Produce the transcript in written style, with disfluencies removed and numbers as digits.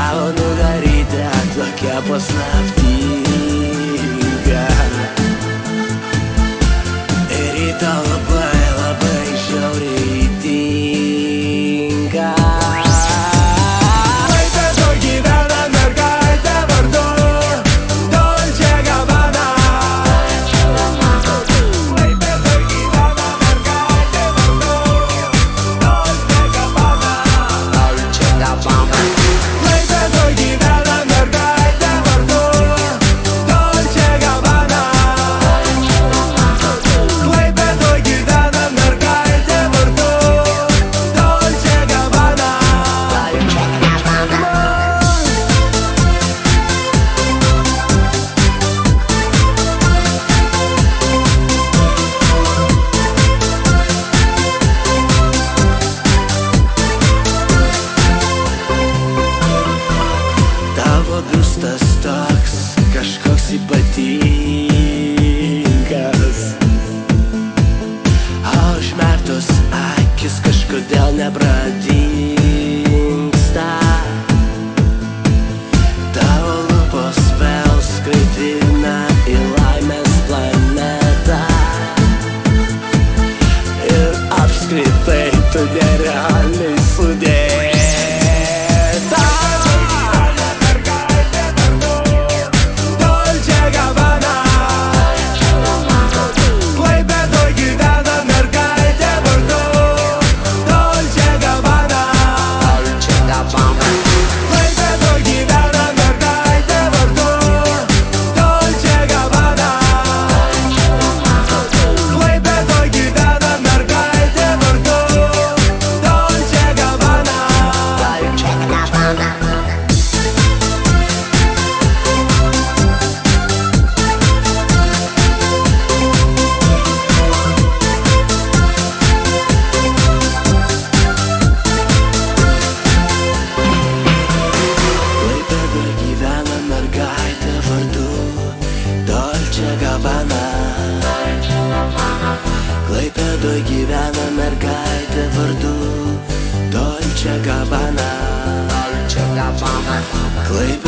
tavo nugarytė tokia paslaptinga. Ir į tau labai, labai žiauriai tinka. Klaipėdoj gyvena mergaitė vardu Dolce Gabbana. Klaipėdoj gyvena mergaitė vardu Dolce Gabbana. Dolce Gabbana. Klaipėdoj gyvena mergaitė vardu Dolce Gabbana. Klaipėdoj gyvena mergaitė vardu Dolce Gabbana. Tavo biustas toks kažkoks ypatingas, o užmerktos akis kažkodėl nepradingsta. Tavo lūpos vėl skraidina į laimės planetą. Ir apskritai tu nerealiai sudėta. Dolce Gabbana. Klaipėdoj gyvena mergaitė vardu Dolce Gabbana. Klaipėdoj gyvena mergaitė vardu Dolce Gabbana. Klaipėdoj gyvena mergaitė vardu Dolce Gabbana. Klaipėdoj gyvena mergaitė vardu Dolce Gabbana. Klaipėdoj gyvena mergaitė vardu Dolce Gabbana. Klaipėdoj